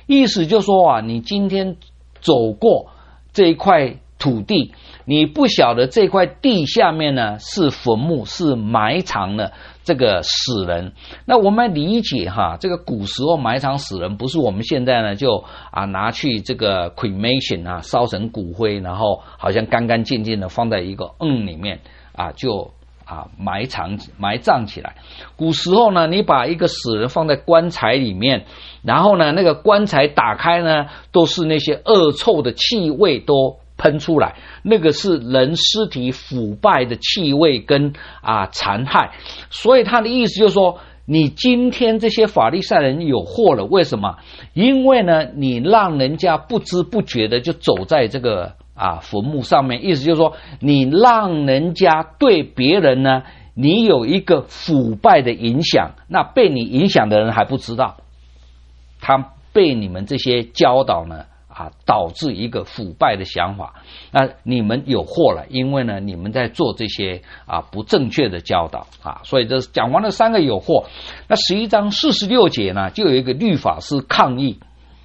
意思就是说啊，你今天走过这一块土地，你不晓得这块地下面呢是坟墓，是埋藏了这个死人。那我们理解哈，这个古时候埋藏死人不是我们现在呢就啊拿去这个 cremation 啊烧成骨灰，然后好像干干净净的放在一个瓮里面啊就啊埋藏埋葬起来。古时候呢，你把一个死人放在棺材里面，然后呢那个棺材打开呢，都是那些恶臭的气味都喷出来，那个是人尸体腐败的气味跟啊残害。所以他的意思就是说，你今天这些法利赛人有祸了，为什么？因为呢你让人家不知不觉的就走在这个啊坟墓上面，意思就是说，你让人家对别人呢，你有一个腐败的影响，那被你影响的人还不知道，他被你们这些教导呢啊，导致一个腐败的想法，那你们有祸了，因为呢，你们在做这些啊不正确的教导啊，所以这讲完了三个有祸。那十一章四十六节呢，就有一个律法师抗议。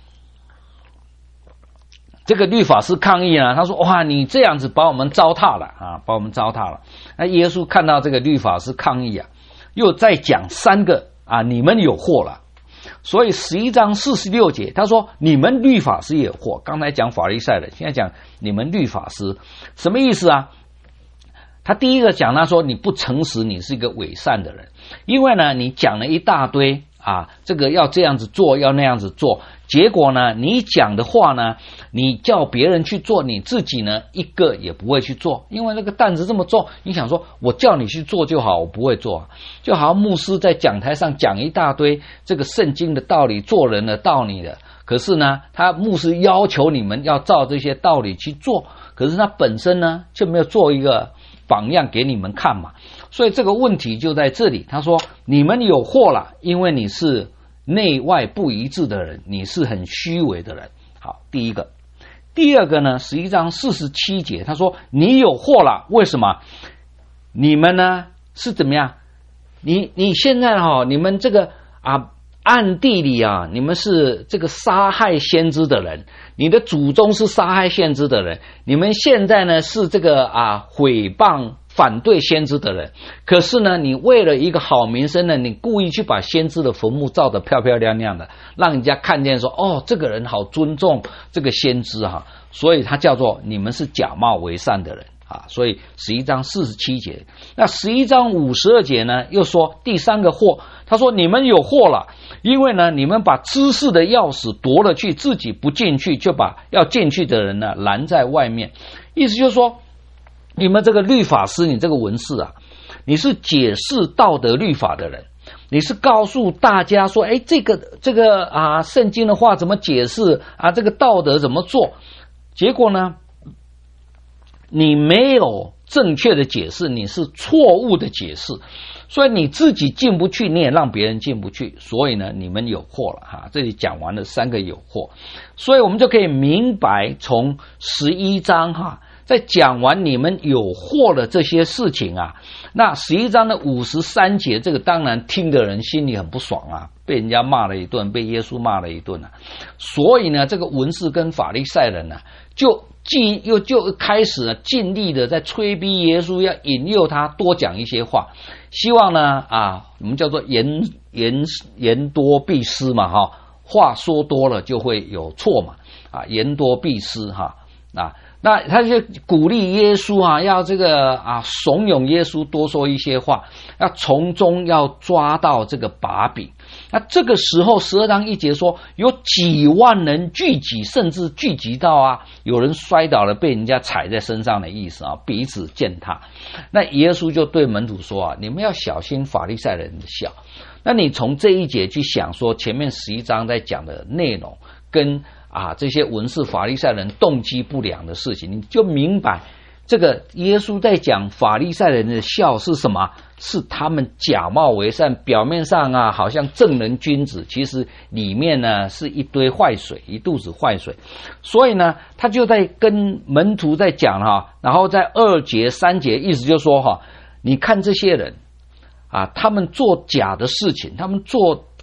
这个律法师抗议呢，他说：“哇，你这样子把我们糟蹋了啊，把我们糟蹋了。”那耶稣看到这个律法师抗议啊，又再讲三个啊，你们有祸了。所以十一章四十六节他说你们律法师也有祸，刚才讲法利赛人，现在讲你们律法师，什么意思啊？他第一个讲，他说你不诚实，你是一个伪善的人，因为呢你讲了一大堆啊，这个要这样子做，要那样子做，结果呢你讲的话呢，你叫别人去做，你自己呢一个也不会去做，因为那个担子这么重，你想说我叫你去做就好，我不会做，就好像牧师在讲台上讲一大堆这个圣经的道理，做人的道理的，可是呢他牧师要求你们要照这些道理去做，可是他本身呢就没有做一个榜样给你们看嘛。所以这个问题就在这里，他说你们有祸了，因为你是内外不一致的人，你是很虚伪的人。好，第一个。第二个呢，十一章四十七节他说你有祸了，为什么？你们呢是怎么样？你你现在哈、哦，你们这个啊暗地里啊，你们是这个杀害先知的人，你的祖宗是杀害先知的人，你们现在呢是这个啊毁谤反对先知的人，可是呢你为了一个好名声呢，你故意去把先知的坟墓造得漂漂亮亮的，让人家看见说哦这个人好尊重这个先知哈，所以他叫做你们是假冒为善的人啊。所以十一章四十七节，那十一章五十二节呢又说第三个祸，他说你们有祸了，因为呢你们把知识的钥匙夺了去，自己不进去，就把要进去的人呢拦在外面。意思就是说，你们这个律法师，你这个文士啊，你是解释道德律法的人，你是告诉大家说，哎，这个这个啊，圣经的话怎么解释啊？这个道德怎么做？结果呢，你没有正确的解释，你是错误的解释，所以你自己进不去，你也让别人进不去，所以呢，你们有祸了哈。这里讲完了三个有祸，所以我们就可以明白，从十一章哈。在讲完你们有祸的这些事情啊，那十一章的五十三节，这个当然听的人心里很不爽啊，被人家骂了一顿，被耶稣骂了一顿啊，所以呢，这个文士跟法利赛人呢、啊，就尽又就开始呢尽力的在催逼耶稣，要引诱他多讲一些话，希望呢啊，我们叫做言言言多必失嘛哈，话说多了就会有错嘛啊，言多必失哈啊。那他就鼓励耶稣啊，要这个啊怂恿耶稣多说一些话，要从中要抓到这个把柄。那这个时候十二章一节说，有几万人聚集，甚至聚集到啊，有人摔倒了，被人家踩在身上的意思啊，彼此践踏。那耶稣就对门徒说啊，你们要小心法利赛人的笑。那你从这一节去想说，前面十一章在讲的内容跟啊，这些文士法利赛人动机不良的事情，你就明白这个耶稣在讲法利赛人的笑是什么？是他们假冒为善，表面上啊好像正人君子，其实里面呢是一堆坏水，一肚子坏水。所以呢，他就在跟门徒在讲哈，然后在二节三节意思就说哈，你看这些人啊，他们做假的事情，他们做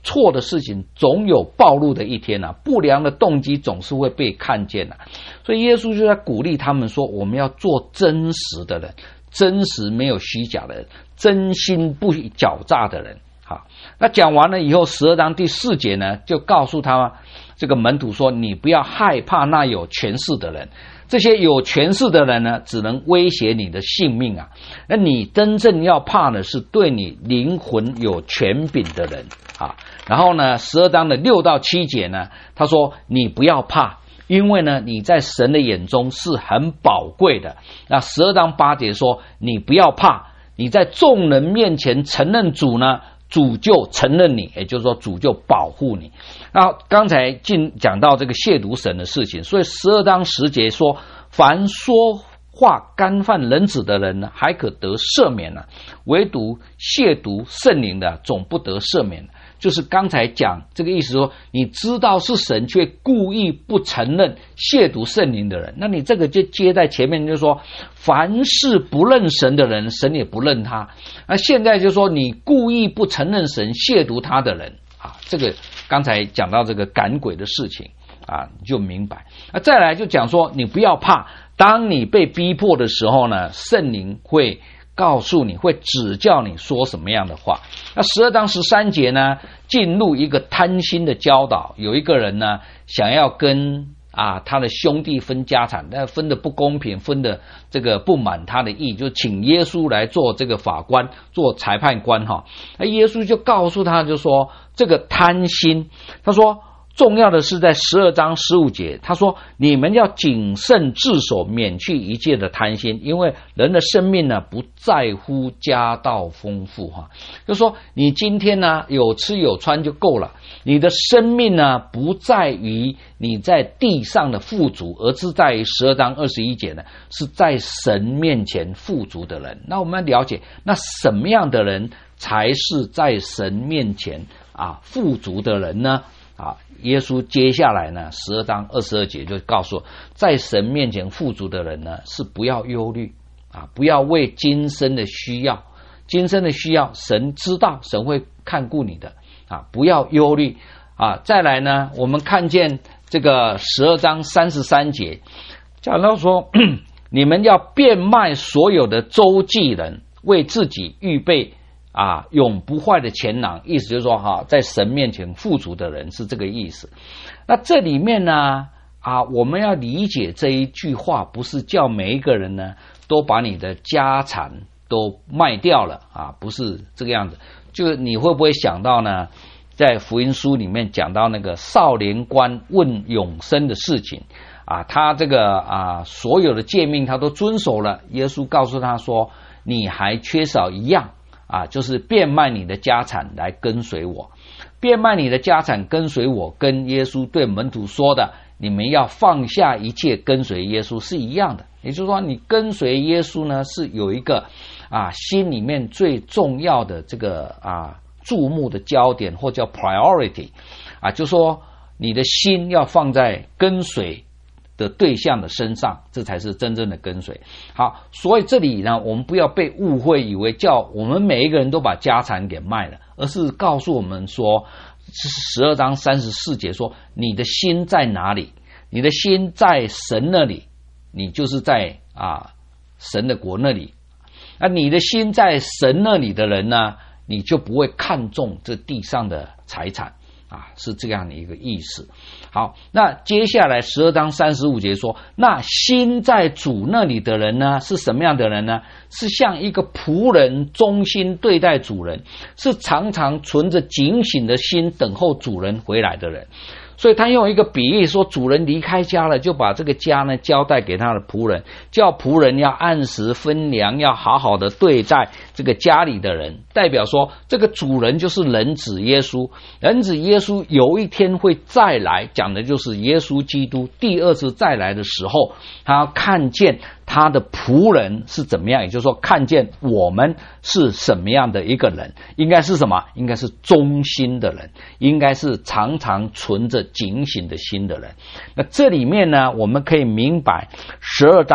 错的事情总有暴露的一天啊，不良的动机总是会被看见啊。所以耶稣就在鼓励他们说，我们要做真实的人，真实没有虚假的人，真心不狡诈的人。好，那讲完了以后，十二章第四节呢，就告诉他这个门徒说，你不要害怕那有权势的人，这些有权势的人呢，只能威胁你的性命啊。那你真正要怕的是对你灵魂有权柄的人啊。然后呢，十二章的六到七节呢，他说你不要怕，因为呢你在神的眼中是很宝贵的。那十二章八节说你不要怕，你在众人面前承认主呢，主就承认你，也就是说主就保护你。那刚才进讲到这个亵渎神的事情，所以十二章十节说，凡说话干犯人子的人呢，还可得赦免呢，唯独亵渎圣灵的总不得赦免。就是刚才讲这个意思说，你知道是神却故意不承认亵渎圣灵的人，那你这个就接在前面，就是说凡是不认神的人，神也不认他。那现在就说你故意不承认神，亵渎他的人啊，这个刚才讲到这个赶鬼的事情啊，你就明白。那再来就讲说你不要怕，当你被逼迫的时候呢，圣灵会告诉你，会指教你说什么样的话。那十二章十三节呢，进入一个贪心的教导。有一个人呢，想要跟啊他的兄弟分家产，但分的不公平，分的这个不满他的意，就请耶稣来做这个法官，做裁判官哈。那耶稣就告诉他，就说这个贪心，他说重要的是在十二章十五节，他说你们要谨慎自守，免去一切的贪心，因为人的生命呢不在乎家道丰富哈。就说你今天呢有吃有穿就够了，你的生命呢不在于你在地上的富足，而是在于十二章二十一节呢，是在神面前富足的人。那我们了解，那什么样的人才是在神面前啊富足的人呢？啊，耶稣接下来呢，十二章二十二节就告诉我，在神面前富足的人呢，是不要忧虑啊，不要为今生的需要，今生的需要神知道，神会看顾你的啊，不要忧虑啊。再来呢，我们看见这个十二章三十三节，讲到说，你们要变卖所有的周济人，为自己预备啊，永不坏的钱囊，意思就是说哈，在神面前富足的人是这个意思。那这里面呢啊，我们要理解这一句话，不是叫每一个人呢都把你的家产都卖掉了啊，不是这个样子。就你会不会想到呢，在福音书里面讲到那个少年官问永生的事情啊，他这个啊所有的诫命他都遵守了，耶稣告诉他说，你还缺少一样。啊，就是变卖你的家产来跟随我，变卖你的家产跟随我，跟耶稣对门徒说的，你们要放下一切跟随耶稣是一样的。也就是说，你跟随耶稣呢，是有一个啊心里面最重要的这个啊注目的焦点，或叫 priority 啊，就说你的心要放在跟随的对象的身上，这才是真正的跟随。好，所以这里呢，我们不要被误会，以为叫我们每一个人都把家产给卖了，而是告诉我们说，十二章三十四节说，你的心在哪里？你的心在神那里，你就是在啊神的国那里。那你的心在神那里的人呢，你就不会看重这地上的财产。啊，是这样的一个意思。好，那接下来十二章三十五节说，那心在主那里的人呢，是什么样的人呢？是像一个仆人忠心对待主人，是常常存着警醒的心等候主人回来的人。所以他用一个比喻说，主人离开家了，就把这个家呢交代给他的仆人，叫仆人要按时分粮，要好好的对待这个家里的人，代表说这个主人就是人子耶稣。人子耶稣有一天会再来，讲的就是耶稣基督第二次再来的时候，他要看见他的仆人是怎么样，也就是说看见我们是什么样的一个人，应该是什么？应该是忠心的人，应该是常常存着警醒的心的人。那这里面呢，我们可以明白十二章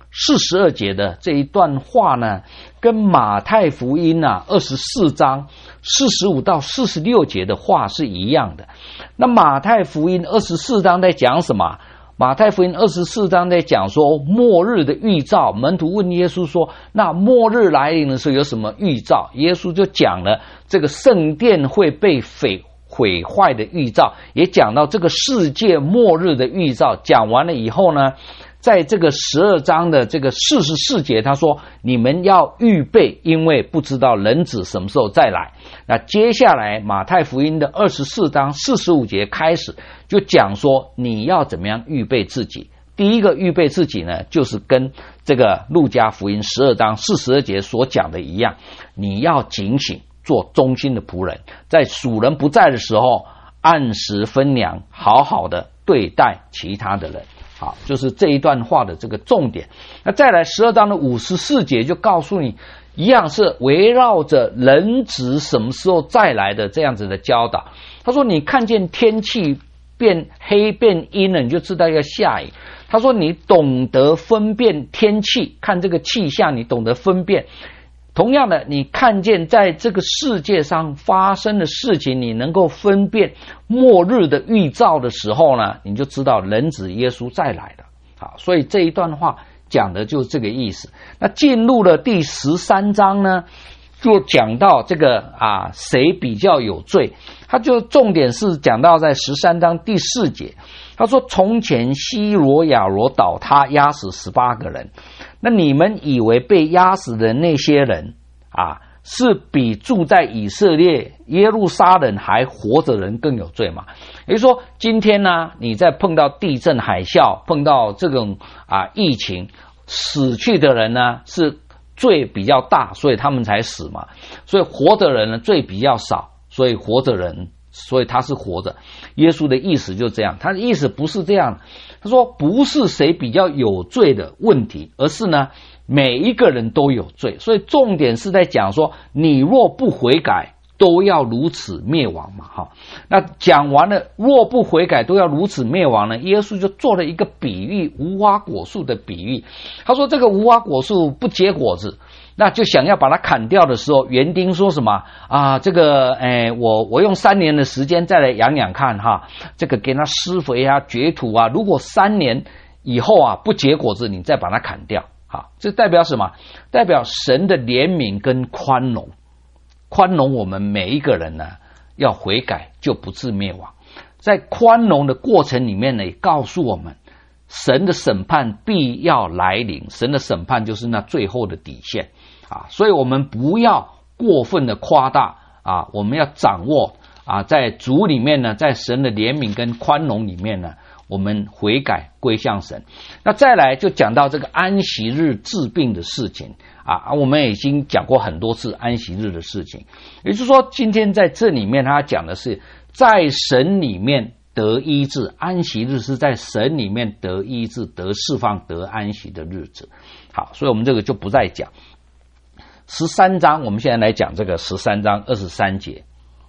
四十二节的这一段话呢，跟马太福音啊二十四章四十五到四十六节的话是一样的。那马太福音二十四章在讲什么？马太福音二十四章在讲说末日的预兆。门徒问耶稣说，那末日来临的时候有什么预兆？耶稣就讲了这个圣殿会被毁毁坏的预兆，也讲到这个世界末日的预兆。讲完了以后呢，在这个十二章的这个四十四节，他说你们要预备，因为不知道人子什么时候再来。那接下来马太福音的二十四章四十五节开始就讲说你要怎么样预备自己。第一个预备自己呢，就是跟这个路加福音十二章四十二节所讲的一样，你要警醒，做忠心的仆人，在属人不在的时候按时分粮，好好的对待其他的人。好，就是这一段话的这个重点。那再来十二章的五十四节就告诉你，一样是围绕着人子什么时候再来的这样子的教导。他说你看见天气变黑变阴了，你就知道要下雨。他说你懂得分辨天气，看这个气象你懂得分辨。同样的，你看见在这个世界上发生的事情，你能够分辨末日的预兆的时候呢，你就知道人子耶稣再来了。好，所以这一段话讲的就是这个意思。那进入了第十三章呢，就讲到这个啊，谁比较有罪？他就重点是讲到在十三章第四节，他说从前西罗亚罗倒塌，压死十八个人。那你们以为被压死的那些人啊，是比住在以色列耶路撒冷还活着人更有罪吗？也就是说，今天呢，你在碰到地震海啸，碰到这种啊疫情，死去的人呢是罪比较大，所以他们才死嘛。所以活着人呢罪比较少，所以活着人，所以他是活着。耶稣的意思就这样，他的意思不是这样。他说不是谁比较有罪的问题，而是呢每一个人都有罪。所以重点是在讲说，你若不悔改，都要如此灭亡嘛。哈，那讲完了，若不悔改都要如此灭亡呢，耶稣就做了一个比喻，无花果树的比喻。他说这个无花果树不结果子，那就想要把它砍掉的时候，园丁说什么啊？这个，哎，我我用三年的时间再来养养看哈，这个给它施肥啊、掘土啊。如果三年以后啊不结果子，你再把它砍掉。好，这代表什么？代表神的怜悯跟宽容，宽容我们每一个人呢，要悔改就不致灭亡。在宽容的过程里面呢，也告诉我们，神的审判必要来临，神的审判就是那最后的底线。啊，所以我们不要过分的夸大啊，我们要掌握啊，在主里面呢，在神的怜悯跟宽容里面呢，我们悔改归向神。那再来就讲到这个安息日治病的事情啊，我们已经讲过很多次安息日的事情。也就是说，今天在这里面他讲的是在神里面得医治，安息日是在神里面得医治、得释放、得安息的日子。好，所以我们这个就不再讲。十三章，我们现在来讲这个十三章二十三节，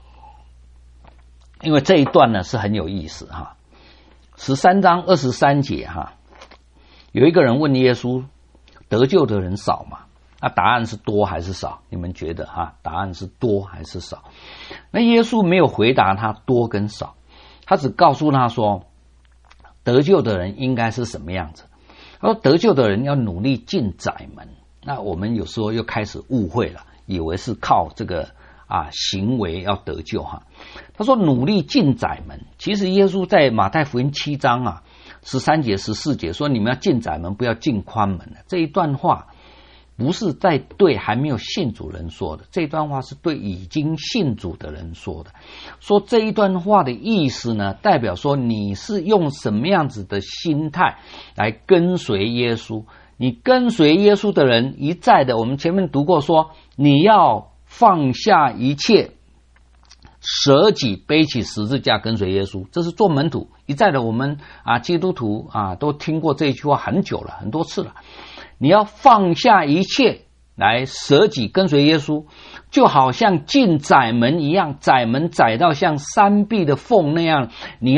因为这一段呢是很有意思哈。十三章二十三节哈，有一个人问耶稣，得救的人少吗？那答案是多还是少？你们觉得哈？答案是多还是少？那耶稣没有回答他多跟少，他只告诉他说，得救的人应该是什么样子？他说得救的人要努力进窄门。那我们有时候又开始误会了，以为是靠这个啊行为要得救哈。他说努力进窄门，其实耶稣在马太福音七章啊十三节十四节说你们要进窄门，不要进宽门。这一段话不是在对还没有信主人说的，这一段话是对已经信主的人说的。说这一段话的意思呢，代表说你是用什么样子的心态来跟随耶稣。你跟随耶稣的人一再的，我们前面读过说，你要放下一切，舍己背起十字架跟随耶稣，这是做门徒一再的。我们啊基督徒啊都听过这一句话很久了，很多次了。你要放下一切来舍己跟随耶稣，就好像进窄门一样，窄门窄到像山壁的缝那样，你要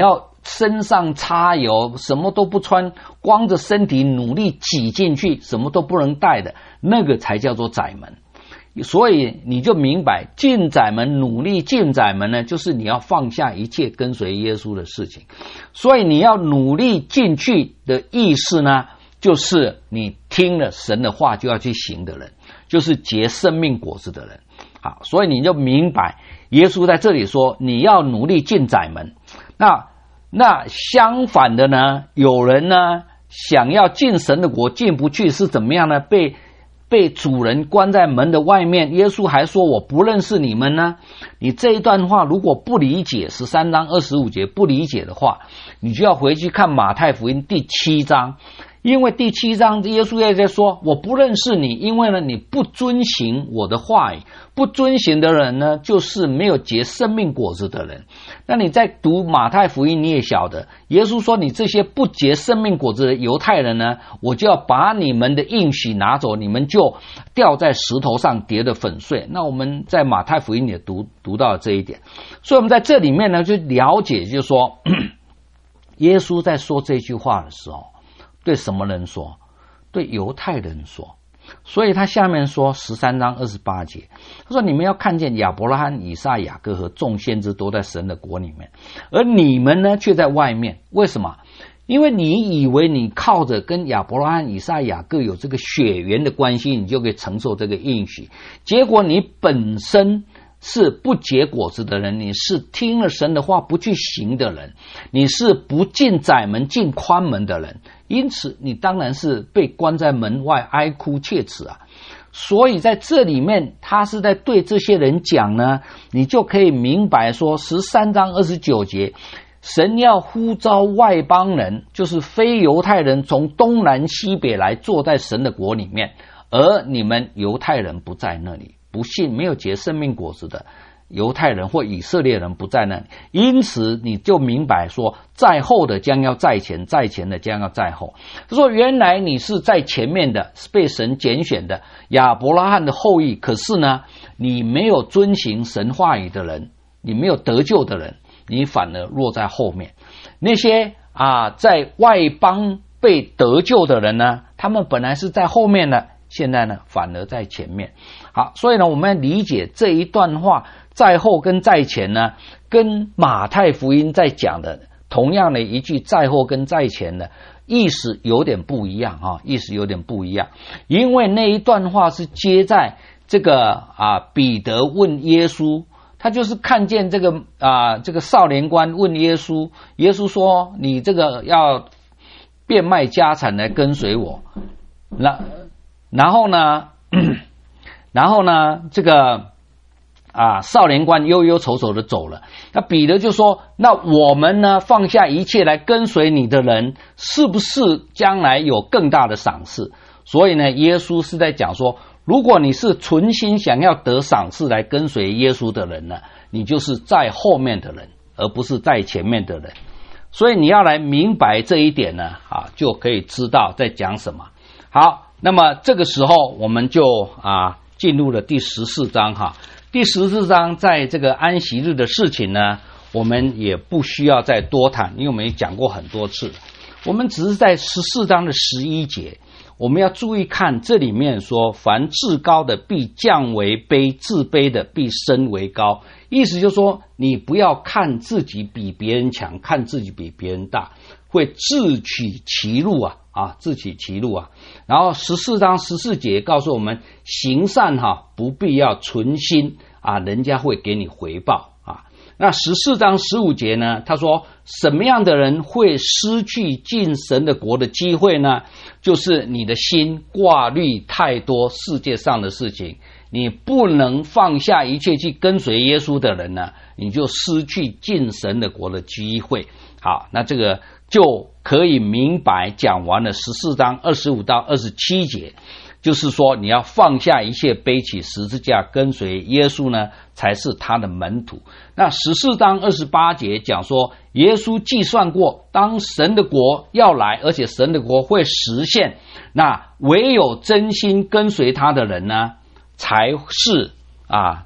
身上擦油，什么都不穿，光着身体努力挤进去，什么都不能带的，那个才叫做窄门。所以你就明白，进窄门，努力进窄门呢，就是你要放下一切跟随耶稣的事情。所以你要努力进去的意思呢，就是你听了神的话就要去行的人，就是结生命果子的人。好，所以你就明白，耶稣在这里说你要努力进窄门。那那相反的呢，有人呢想要进神的国进不去，是怎么样呢？被被主人关在门的外面，耶稣还说我不认识你们呢。你这一段话如果不理解，十三章二十五节不理解的话，你就要回去看马太福音第七章。因为第七章耶稣也在说我不认识你，因为呢你不遵行我的话语，不遵行的人呢就是没有结生命果子的人。那你在读马太福音你也晓得，耶稣说你这些不结生命果子的犹太人呢，我就要把你们的应许拿走，你们就掉在石头上跌得粉碎。那我们在马太福音也读读到这一点，所以我们在这里面呢就了解，就是说耶稣在说这句话的时候对什么人说？对犹太人说。所以他下面说十三章二十八节，他说你们要看见亚伯拉罕、以撒、雅各和众先知都在神的国里面，而你们呢却在外面。为什么？因为你以为你靠着跟亚伯拉罕、以撒、雅各有这个血缘的关系，你就可以承受这个应许，结果你本身是不结果子的人，你是听了神的话不去行的人，你是不进窄门进宽门的人，因此你当然是被关在门外哀哭切齿啊。所以在这里面他是在对这些人讲呢，你就可以明白说十三章二十九节，神要呼召外邦人，就是非犹太人，从东南西北来坐在神的国里面，而你们犹太人不在那里，不信没有结生命果子的犹太人或以色列人不在那里，因此你就明白说在后的将要在前，在前的将要在后。他说原来你是在前面的，是被神拣选的亚伯拉罕的后裔，可是呢你没有遵行神话语的人，你没有得救的人，你反而落在后面。那些啊在外邦被得救的人呢，他们本来是在后面的，现在呢反而在前面。好，所以呢我们要理解这一段话在后跟在前呢，跟马太福音在讲的同样的一句在后跟在前的意思有点不一样啊，意思有点不一样。因为那一段话是接在这个啊彼得问耶稣，他就是看见这个啊这个少年官问耶稣，耶稣说你这个要变卖家产来跟随我。那然后呢然后呢这个啊少年官忧忧愁愁的走了。那彼得就说，那我们呢放下一切来跟随你的人，是不是将来有更大的赏赐？所以呢耶稣是在讲说，如果你是存心想要得赏赐来跟随耶稣的人呢，你就是在后面的人，而不是在前面的人。所以你要来明白这一点呢啊，就可以知道在讲什么。好，那么这个时候我们就啊进入了第十四章哈。第十四章在这个安息日的事情呢，我们也不需要再多谈，因为我们也讲过很多次。我们只是在十四章的十一节，我们要注意看这里面说，凡至高的必降为卑，自卑的必升为高。意思就是说，你不要看自己比别人强，看自己比别人大，会自取其辱啊啊，自取其辱啊。然后十四章十四节告诉我们，行善哈不必要存心啊，人家会给你回报啊。那十四章十五节呢，他说什么样的人会失去进神的国的机会呢？就是你的心挂虑太多世界上的事情，你不能放下一切去跟随耶稣的人呢，你就失去进神的国的机会。好，那这个就可以明白讲完了十四章二十五到二十七节，就是说你要放下一切，背起十字架跟随耶稣呢，才是他的门徒。那十四章二十八节讲说，耶稣计算过，当神的国要来，而且神的国会实现，那唯有真心跟随他的人呢，才是啊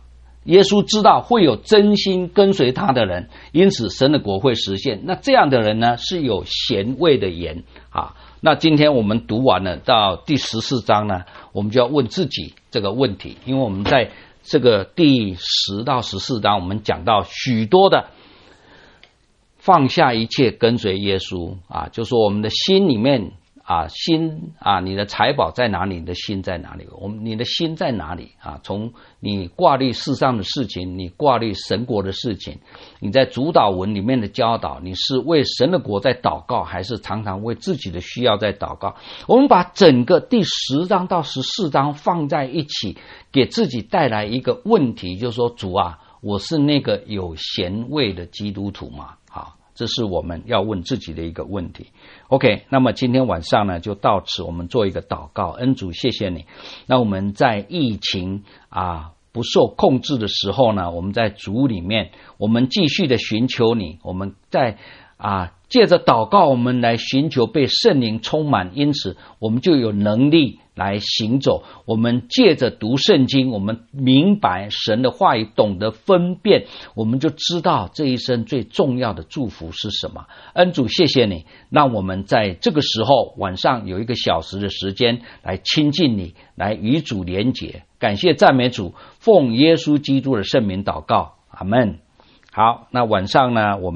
耶稣知道会有真心跟随他的人，因此神的国会实现。那这样的人呢，是有咸味的盐啊。那今天我们读完了到第十四章呢，我们就要问自己这个问题，因为我们在这个第十到十四章，我们讲到许多的放下一切跟随耶稣啊，就说我们的心里面啊，心啊，你的财宝在哪里？你的心在哪里？我们你的心在哪里啊？从你挂虑世上的事情，你挂虑神国的事情，你在主导文里面的教导，你是为神的国在祷告，还是常常为自己的需要在祷告？我们把整个第十章到十四章放在一起，给自己带来一个问题，就是说，主啊，我是那个有咸味的基督徒吗？好，这是我们要问自己的一个问题。OK， 那么今天晚上呢，就到此，我们做一个祷告。恩主，谢谢你。那我们在疫情啊不受控制的时候呢，我们在主里面，我们继续的寻求你。我们在啊借着祷告，我们来寻求被圣灵充满，因此我们就有能力来行走。我们借着读圣经，我们明白神的话语，懂得分辨，我们就知道这一生最重要的祝福是什么。恩主，谢谢你，让我们在这个时候晚上有一个小时的时间来亲近你，来与主连结。感谢赞美主，奉耶稣基督的圣名祷告，阿们。好，那晚上呢，我们